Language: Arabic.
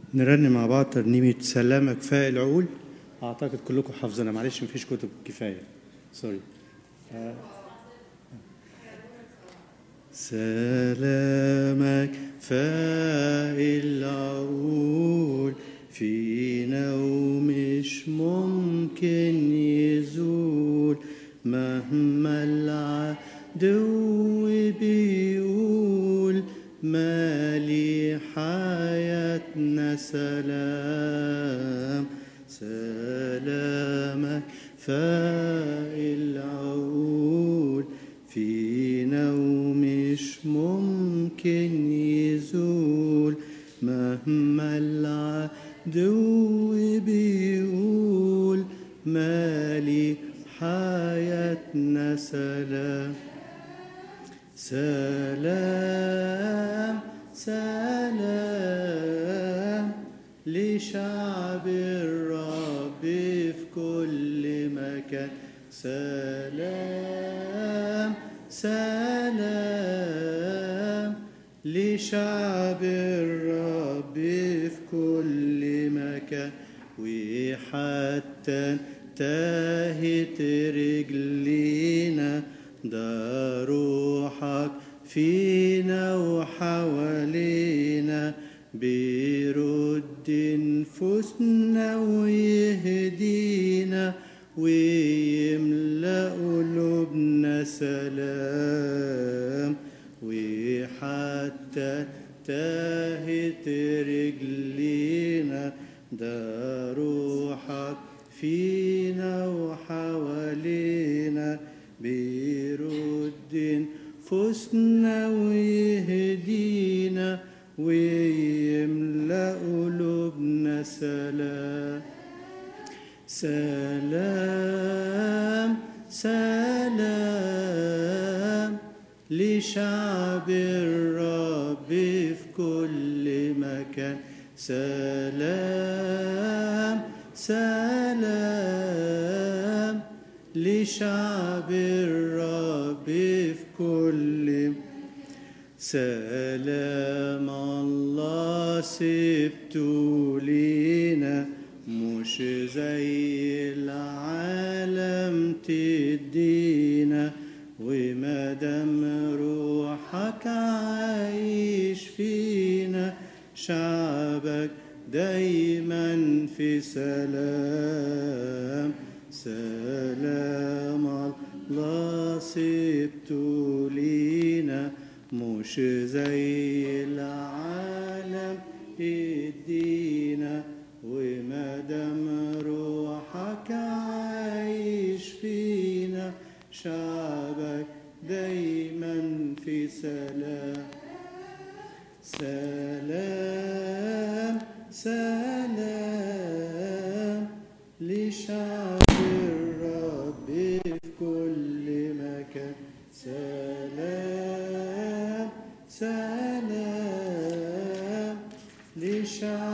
نرنم مع بعض ترنيمة سلامك فاق العقول. أعتقد كلكم حافظينها، معلش مفيش كتب كفاية، سوري. سلامك فاق العقول فينا ومش ممكن يزول، مهما العدو بيقول مالي حياتنا سلام. سلامك فاق العقول فينا ومش ممكن يزول، مهما العدو بيقول مالي حياتنا سلام. سلام سلام لشعب الرب في كل مكان، سلام سلام لشعب الرب في كل مكان. وحتى تاهت رجلينا ده روحك فينا وحوالينا، بيرد نفوسنا ويهدينا ويملأ قلوبنا سلام. وحتى تاهت رجلينا ده روحك فينا وحوالينا، بيرد نفوسنا ويهدينا ويملأ قلوبنا سلام. سلام سلام لشعب الرب في كل مكان، سلام سلام لشعب الرب في كل مكان. سلام الله سبته لينا مش زي العالم تدينا، ومادام روحك عايش فينا شعبك دايما في سلام. سلام الله سبته لينا مش زي العالم يدينا، ومادام روحك عايش فينا شعبك دايما في سلام. سلام سلام لشعب الرب في كل مكان، سلام سلام لشعب